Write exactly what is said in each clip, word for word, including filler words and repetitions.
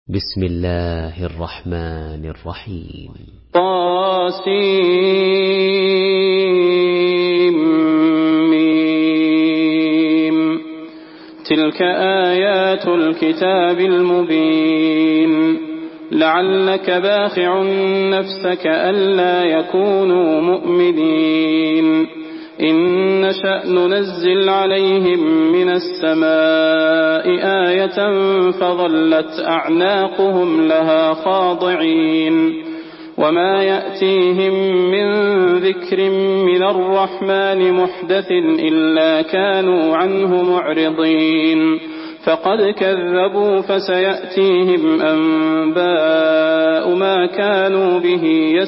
بسم الله الرحمن الرحيم. طاسيم. تلك آيات الكتاب المبين. لعلك باخع نفسك ألا يكونوا مؤمنين. إن نشأ ننزل عليهم من السماء آية فظلت أعناقهم لها خاضعين. وما يأتيهم من ذكر من الرحمن محدث إلا كانوا عنه معرضين. فقد كذبوا فسيأتيهم أنباء ما كانوا به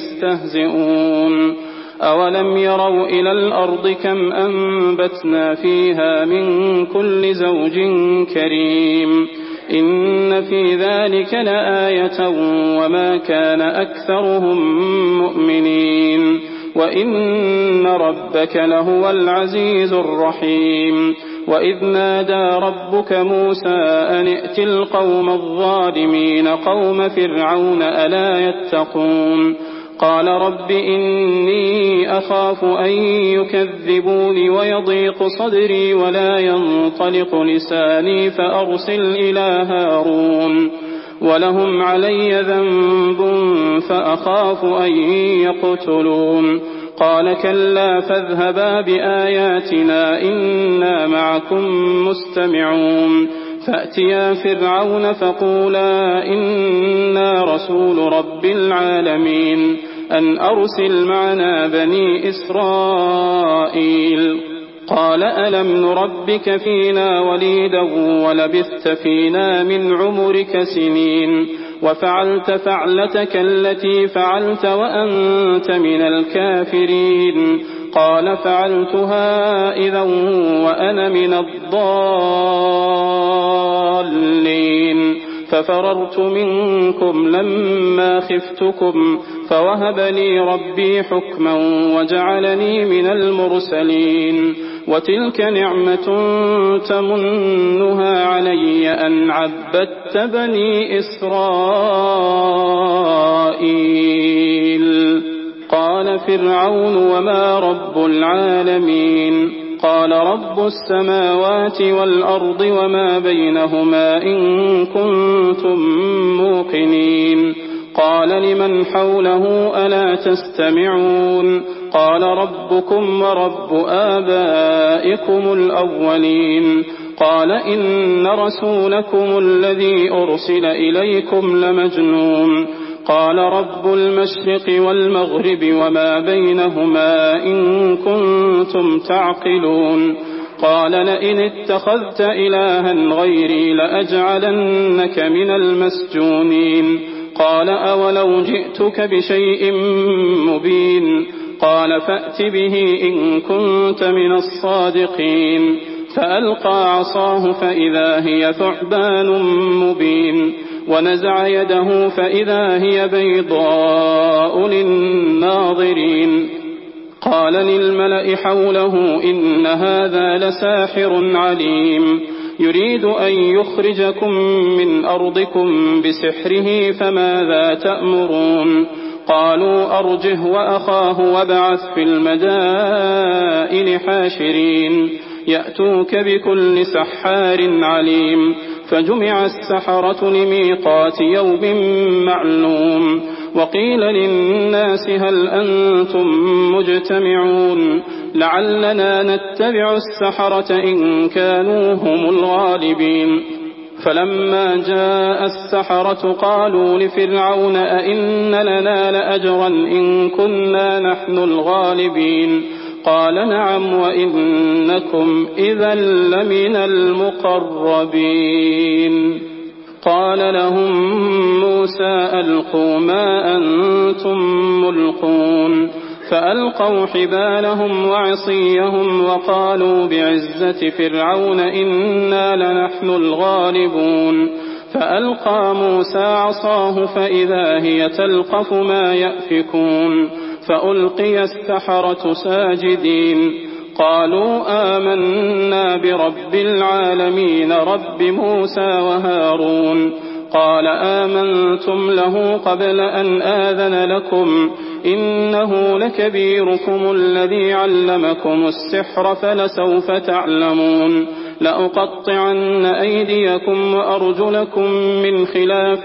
يستهزئون. أولم يروا إلى الأرض كم أنبتنا فيها من كل زوج كريم. إن في ذلك لآية وما كان أكثرهم مؤمنين. وإن ربك لهو العزيز الرحيم. وإذ نادى ربك موسى أن ائت القوم الظالمين قوم فرعون ألا يتقون. قال رب إني أخاف أن يكذبوني ويضيق صدري ولا ينطلق لساني فأرسل إلى هارون ولهم علي ذنب فأخاف أن يقتلون. قال كلا فاذهبا بآياتنا إنا معكم مستمعون. فأتيا فرعون فقولا إنا رسول رب العالمين أن أرسل معنا بني إسرائيل. قال ألم نربك فينا وليدا ولبثت فينا من عمرك سنين وفعلت فعلتك التي فعلت وأنت من الكافرين. قال فعلتها إذا وأنا من الضالين. ففررت منكم لما خفتكم فوهب لي ربي حكما وجعلني من المرسلين. وتلك نعمة تمنها علي أن عبدت بني إسرائيل. قال فرعون وما رب العالمين. قال رب السماوات والأرض وما بينهما إن كنتم موقنين. قال لمن حوله ألا تستمعون. قال ربكم ورب آبائكم الأولين. قال إن رسولكم الذي أرسل إليكم لمجنون. قال رب المشرق والمغرب وما بينهما إن كنتم تعقلون. قال لئن اتخذت إلها غيري لأجعلنك من المسجونين. قال أولو جئتك بشيء مبين. قال فأت به إن كنت من الصادقين. فألقى عصاه فإذا هي ثعبان مبين. ونزع يده فإذا هي بيضاء للناظرين. قال للملأ حوله إن هذا لساحر عليم يريد أن يخرجكم من أرضكم بسحره فماذا تأمرون. قالوا أرجه وأخاه وابعث في المدائن حاشرين يأتوك بكل سحار عليم. فجمع السحرة لميقات يوم معلوم. وقيل للناس هل أنتم مجتمعون لعلنا نتبع السحرة إن كانوا هم الغالبين. فلما جاء السحرة قالوا لفرعون أئن لنا لأجرا إن كنا نحن الغالبين. قال نعم وإنكم إذا لمن المقربين. قال لهم موسى ألقوا ما أنتم ملقون. فألقوا حبالهم وعصيهم وقالوا بعزة فرعون إنا لنحن الغالبون. فألقى موسى عصاه فإذا هي تلقف ما يأفكون. فألقي السحرة ساجدين. قالوا آمنا برب العالمين رب موسى وهارون قال آمنتم له قبل أن آذن لكم إنه لكبيركم الذي علمكم السحر فلسوف تعلمون لأقطعن أيديكم وأرجلكم من خلاف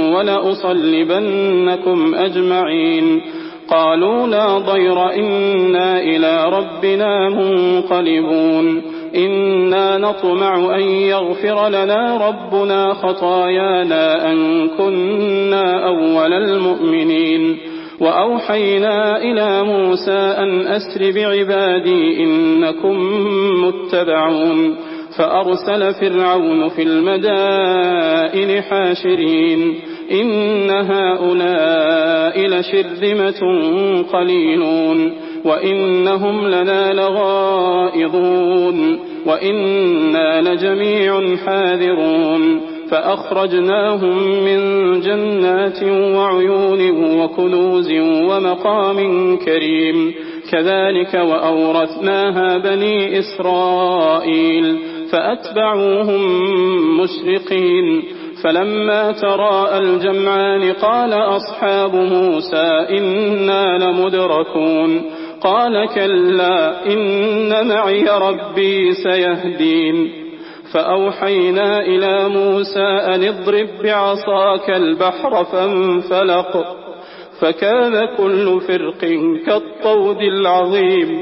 ولأصلبنكم أجمعين قالوا لا ضير إنا إلى ربنا منقلبون إنا نطمع أن يغفر لنا ربنا خطايانا أن كنا أول المؤمنين وأوحينا إلى موسى أن أسر بعبادي إنكم متبعون فأرسل فرعون في المدائن حاشرين إن هؤلاء لشرذمة قليلون وإنهم لنا لغائظون وإنا لجميع حاذرون فأخرجناهم من جنات وعيون وكنوز ومقام كريم كذلك وأورثناها بني إسرائيل فأتبعوهم مشرقين فلما تراءى الجمعان قال أصحاب موسى إنا لمدركون قال كلا إن معي ربي سيهدين فأوحينا إلى موسى أن اضرب بعصاك البحر فانفلق فكان كل فرق كالطود العظيم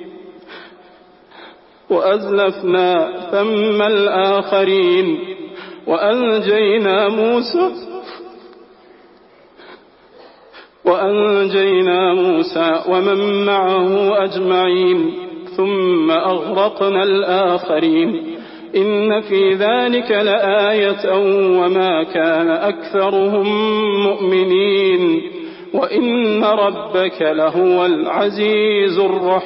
وأزلفنا ثم الآخرين وأنجينا موسى وأنجينا موسى ومن معه أجمعين ثم أغرقنا الآخرين إن في ذلك لآية وما كان أكثرهم مؤمنين وإن ربك لهو العزيز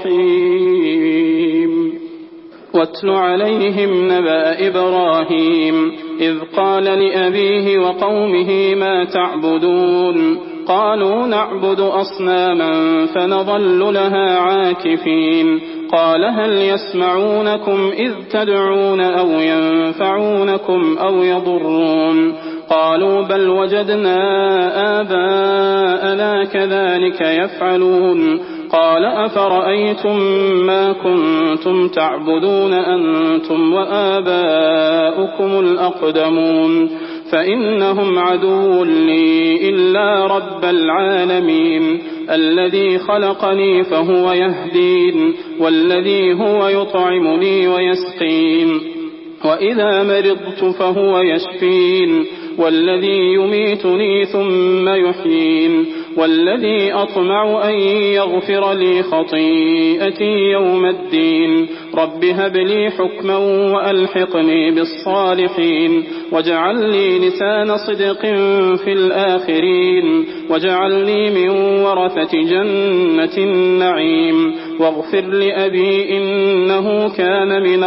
الرحيم واتل عليهم نبأ إبراهيم إذ قال لأبيه وقومه ما تعبدون قالوا نعبد أصناما فنظل لها عاكفين قال هل يسمعونكم إذ تدعون أو ينفعونكم أو يضرون قالوا بل وجدنا آباءنا كذلك يفعلون قال أفرأيتم ما كنتم تعبدون أنتم وآباؤكم الأقدمون فإنهم عدو لي إلا رب العالمين الذي خلقني فهو يهدين والذي هو يطعمني ويسقين وإذا مرضت فهو يشفين والذي يميتني ثم يحيين والذي أطمع أن يغفر لي خطيئتي يوم الدين رب هب لي حكما وألحقني بالصالحين واجعل لي لسان صدق في الآخرين واجعلني من ورثة جنة النعيم واغفر لأبي إنه كان من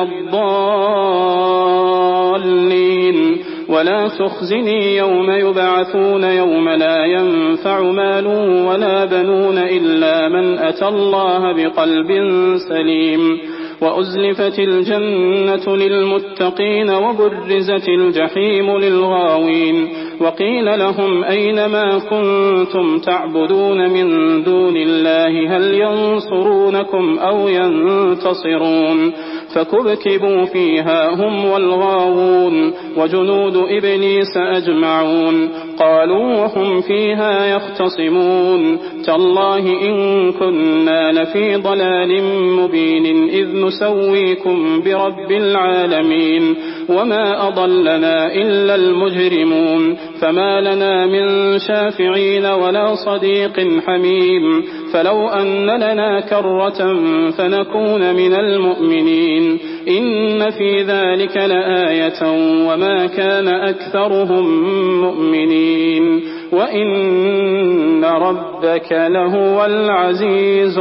الضالين ولا تخزني يوم يبعثون يوم لا ينفع مال ولا بنون إلا من أتى الله بقلب سليم وأزلفت الجنة للمتقين وبرزت الجحيم للغاوين وقيل لهم أين ما كنتم تعبدون من دون الله هل ينصرونكم أو ينتصرون فكبكبوا فيها هم والغاوون وجنود إبليس أجمعون قالوا وهم فيها يختصمون تالله إن كنا لفي ضلال مبين إذ نسويكم برب العالمين وما أضلنا إلا المجرمون فما لنا من شافعين ولا صديق حميم فلو أن لنا كرة فنكون من المؤمنين إن في ذلك لآية وما كان أكثرهم مؤمنين وإن ربك لهو العزيز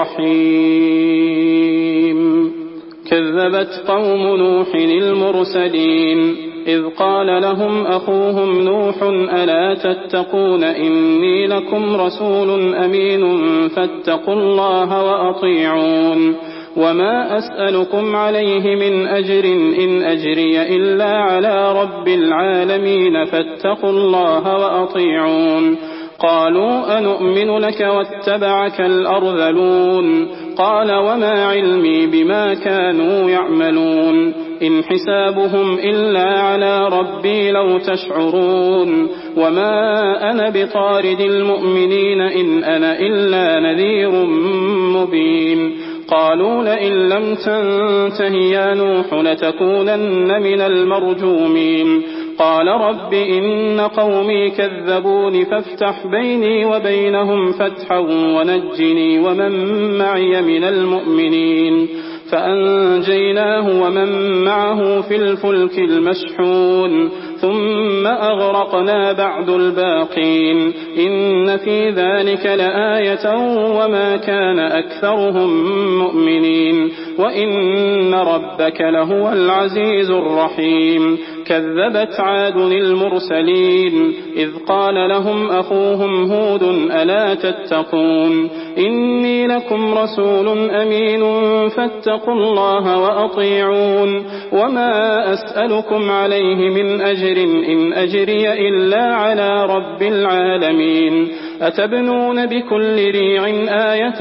الرحيم كذبت قوم نوح المرسلين إذ قال لهم أخوهم نوح ألا تتقون إني لكم رسول أمين فاتقوا الله وأطيعون وما أسألكم عليه من أجر إن أجري إلا على رب العالمين فاتقوا الله وأطيعون. قالوا أنؤمن لك واتبعك الأرذلون قال وما علمي بما كانوا يعملون إن حسابهم إلا على ربي لو تشعرون وما أنا بطارد المؤمنين إن أنا إلا نذير مبين. قالوا لئن لم تنته يا نوح لتكونن من المرجومين. قال رب إن قومي كذبون فافتح بيني وبينهم فتحا ونجني ومن معي من المؤمنين. فأنجيناه ومن معه في الفلك المشحون ثم أغرقنا بعد الباقين إن في ذلك لآية وما كان أكثرهم مؤمنين وإن ربك لهو العزيز الرحيم. كذبت عاد المرسلين إذ قال لهم أخوهم هود ألا تتقون إني لكم رسول أمين فاتقوا الله وأطيعون وما أسألكم عليه من أجر إن أجري إلا على رب العالمين. أتبنون بكل ريع آية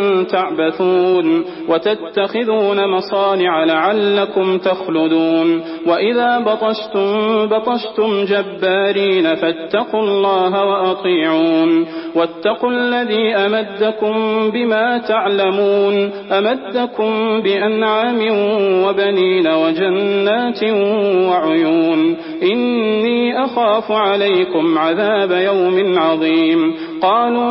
تعبثون وتتخذون مصانع لعلكم تخلدون وإذا بطشتم بطشتم جبارين فاتقوا الله وأطيعون واتقوا الذي أمدكم بما تعلمون أمدكم بأنعام وبنين وجنات وعيون إني أخاف عليكم عذاب يوم عظيم. قالوا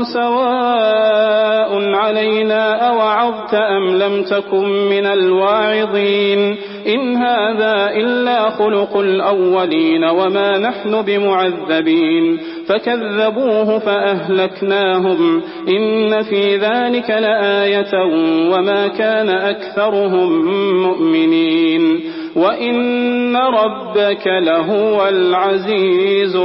سواء علينا أوعظت أم لم تكن من الواعظين إن هذا إلا خلق الأولين وما نحن بمعذبين. فكذبوه فأهلكناهم إن في ذلك لآية وما كان أكثرهم مؤمنين وإن ربك لهو العزيز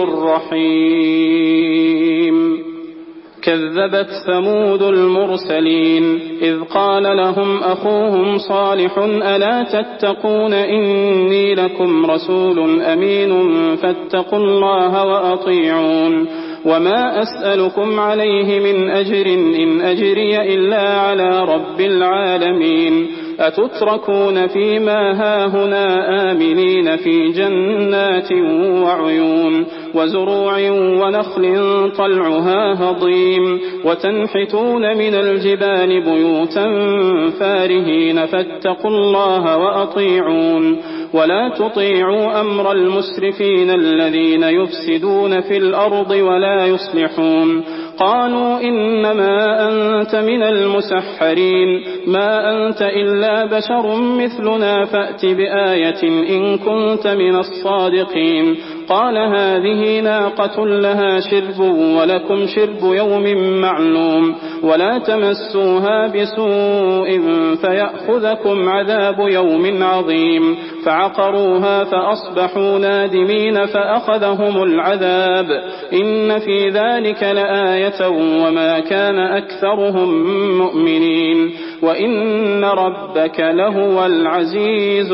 الرحيم. كذبت ثمود المرسلين إذ قال لهم أخوهم صالح ألا تتقون إني لكم رسول أمين فاتقوا الله وأطيعون وما أسألكم عليه من أجر إن أجري إلا على رب العالمين. أتتركون فيما هاهنا آمنين في جنات وعيون وزروع ونخل طلعها هضيم وتنحتون من الجبال بيوتا فارهين فاتقوا الله وأطيعون ولا تطيعوا أمر المسرفين الذين يفسدون في الأرض ولا يصلحون. قالوا إنما أنت من المسحرين ما أنت إلا بشر مثلنا فأت بآية إن كنت من الصادقين. قال هذه ناقة لها شرب ولكم شرب يوم معلوم ولا تمسوها بسوء فيأخذكم عذاب يوم عظيم. فعقروها فأصبحوا نادمين فأخذهم العذاب إن في ذلك لآية وما كان أكثرهم مؤمنين وإن ربك لهو العزيز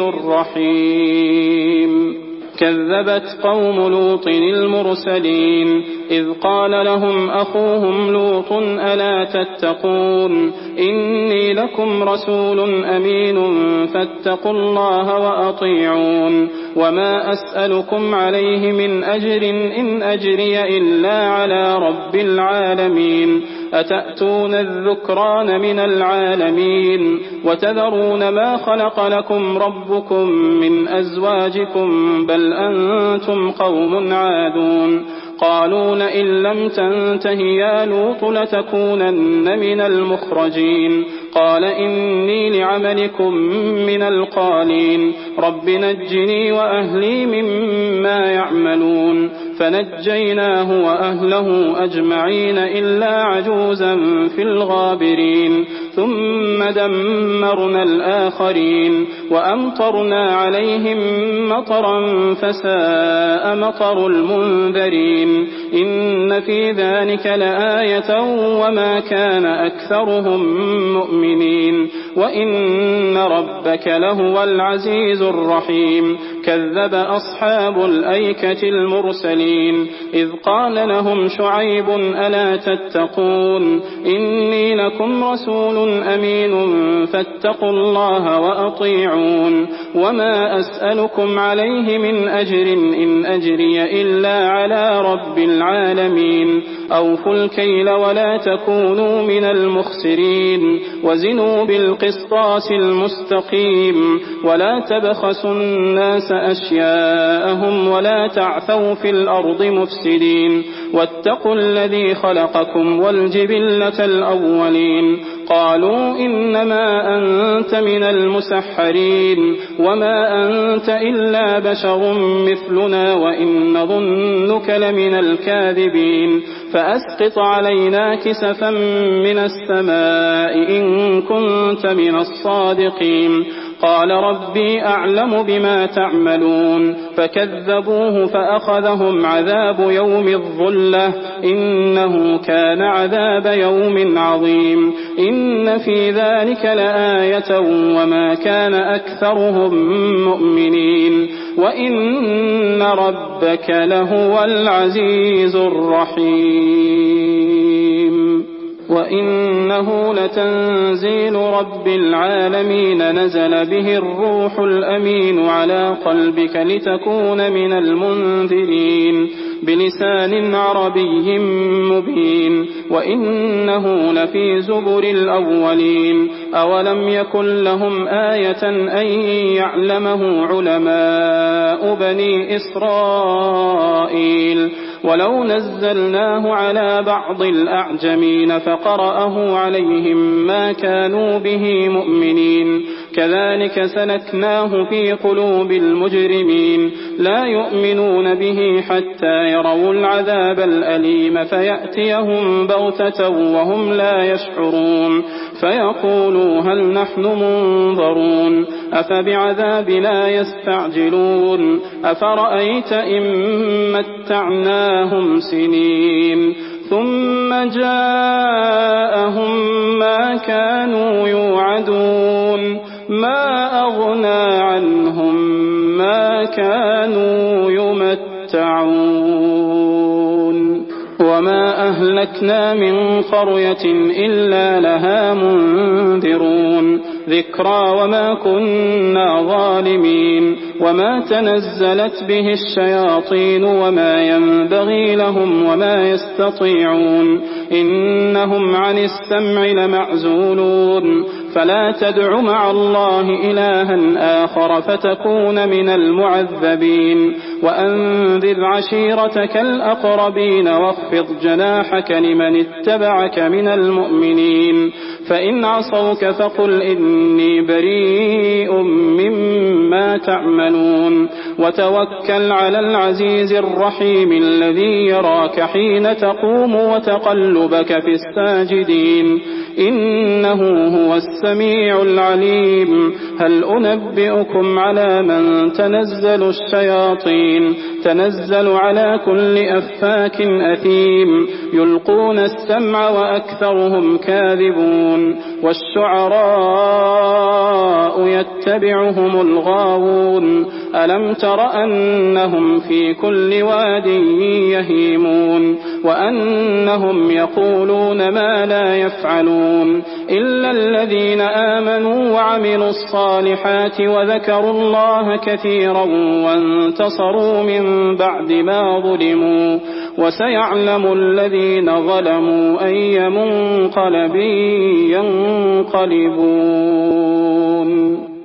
الرحيم. كذبت قوم لوط المرسلين إذ قال لهم أخوهم لوط ألا تتقون إني لكم رسول أمين فاتقوا الله وأطيعون وما أسألكم عليه من أجر إن أجري إلا على رب العالمين. أتأتون الذكران من العالمين وتذرون ما خلق لكم ربكم من أزواجكم بل أنتم قوم عادون. قالوا لئن لم تنته يا لوط لتكونن من المخرجين. قال إني لعملكم من القالين رب نجني وأهلي مما يعملون. فنجيناه وأهله أجمعين إلا عجوزا في الغابرين ثم دمرنا الآخرين وأمطرنا عليهم مطرا فساء مطر المنذرين إن في ذلك لآية وما كان أكثرهم مؤمنين وإن ربك لهو العزيز الرحيم كذب أصحاب الأيكة المرسلين إذ قال لهم شعيب ألا تتقون إني لكم رسول أمين فاتقوا الله وأطيعون وما أسألكم عليه من أجر إن أجري إلا على رب العالمين أوفوا الكيل ولا تكونوا من المخسرين وزنوا بالقسطاس المستقيم ولا تبخسوا الناس أشياءهم ولا تعثوا في الأرض مفسدين واتقوا الذي خلقكم والجبلة الأولين قالوا إنما أنت من المسحرين وما أنت إلا بشر مثلنا وإن ظنك لمن الكاذبين فأسقط علينا كسفا من السماء إن كنت من الصادقين قال ربي أعلم بما تعملون فكذبوه فأخذهم عذاب يوم الظلة إنه كان عذاب يوم عظيم إن في ذلك لآية وما كان أكثرهم مؤمنين وإن ربك لهو العزيز الرحيم وإنه لتنزيل رب العالمين نزل به الروح الأمين على قلبك لتكون من المنذرين بلسان عربي مبين وإنه لفي زبر الأولين أولم يكن لهم آية أن يعلمه علماء بني إسرائيل ولو نزلناه على بعض الأعجمين فقرأه عليهم ما كانوا به مؤمنين كذلك سلكناه في قلوب المجرمين لا يؤمنون به حتى يروا العذاب الأليم فيأتيهم بغتة وهم لا يشعرون فيقولوا هل نحن منظرون أفبعذابنا يستعجلون أفرأيت إن متعناهم سنين ثم جاءهم ما كانوا يوعدون ما أغنى عنهم ما كانوا يمتعون وما أهلكنا من قرية إلا لها منذرون ذكرى وما كنا ظالمين وما تنزلت به الشياطين وما ينبغي لهم وما يستطيعون إنهم عن السمع لمعزولون فلا تدع مع الله إلها آخر فتكون من المعذبين وأنذر عشيرتك الأقربين واخفض جناحك لمن اتبعك من المؤمنين فإن عصوك فقل إني بريء مما تعملون وتوكل على العزيز الرحيم الذي يراك حين تقوم وتقلبك في الساجدين إنه هو السميع العليم هل أنبئكم على من تنزل الشياطين تنزل على كل أفاك أثيم يلقون السمع وأكثرهم كاذبون والشعراء يتبعهم الغاوون ألم تر أنهم في كل واد يهيمون وأنهم يقولون ما لا يفعلون إلا الذين آمنوا وعملوا الصالحات وذكروا الله كثيرا وانتصروا من بعد ما ظلموا وسيعلم الذين ظلموا أي منقلب ينقلبون.